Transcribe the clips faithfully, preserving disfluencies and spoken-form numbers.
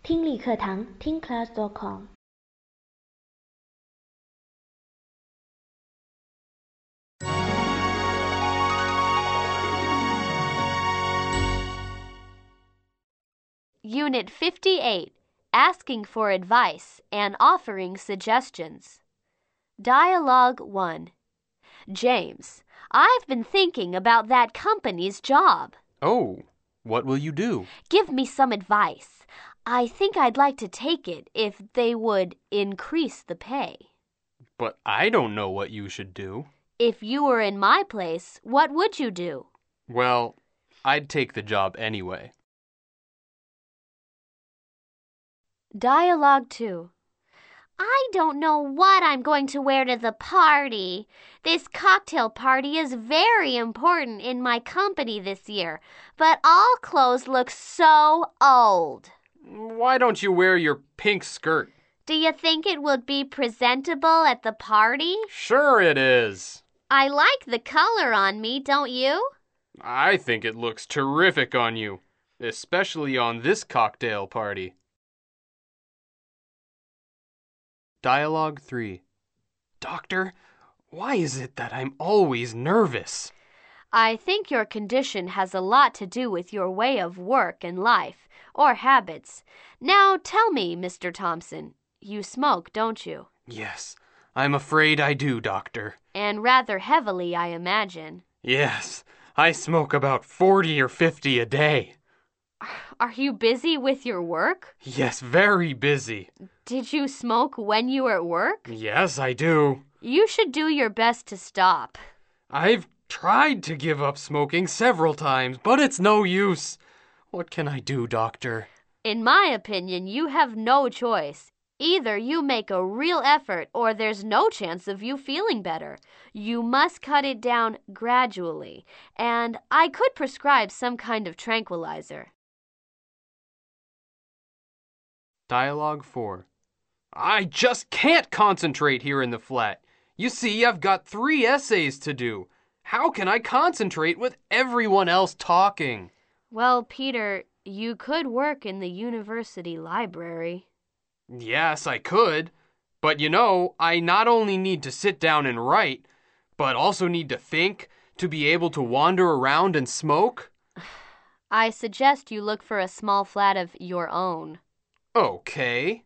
听力课堂听 class dot com。 Unit fifty-eight, Asking for Advice and Offering Suggestions. Dialogue one. James, I've been thinking about that company's job. Oh, what will you do? Give me some advice. I think I'd like to take it if they would increase the pay. But I don't know what you should do. If you were in my place, what would you do? Well, I'd take the job anyway. Dialogue two. I don't know what I'm going to wear to the party. This cocktail party is very important in my company this year, but all clothes look so old. Why don't you wear your pink skirt? Do you think it would be presentable at the party? Sure it is. I like the color on me, don't you? I think it looks terrific on you, especially on this cocktail party. Dialogue three. Doctor, why is it that I'm always nervous? I think your condition has a lot to do with your way of work and life, or habits. Now tell me, Mister Thompson, you smoke, don't you? Yes, I'm afraid I do, Doctor. And rather heavily, I imagine. Yes, I smoke about forty or fifty a day. Are you busy with your work? Yes, very busy. Did you smoke when you were at work? Yes, I do. You should do your best to stop. I've tried to give up smoking several times, but it's no use. What can I do, Doctor? In my opinion, you have no choice. Either you make a real effort or there's no chance of you feeling better. You must cut it down gradually, and I could prescribe some kind of tranquilizer. Dialogue four. I just can't concentrate here in the flat. You see, I've got three essays to do. How can I concentrate with everyone else talking? Well, Peter, you could work in the university library. Yes, I could. But you know, I not only need to sit down and write, but also need to think, to be able to wander around and smoke. I suggest you look for a small flat of your own. Okay.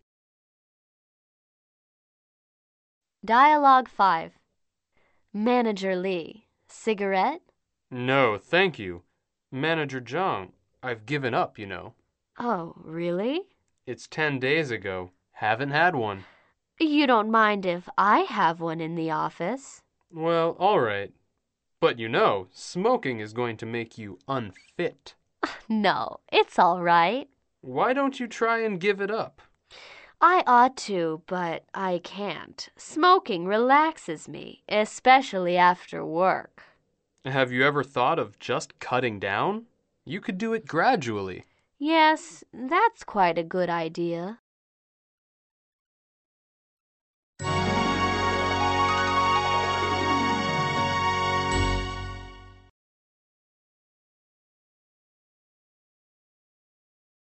Dialogue five. Manager Lee, cigarette? No, thank you. Manager Zhang, I've given up, you know. Oh, really? It's ten days ago. Haven't had one. You don't mind if I have one in the office? Well, all right. But you know, smoking is going to make you unfit. No, it's all right. Why don't you try and give it up? I ought to, but I can't. Smoking relaxes me, especially after work. Have you ever thought of just cutting down? You could do it gradually. Yes, that's quite a good idea.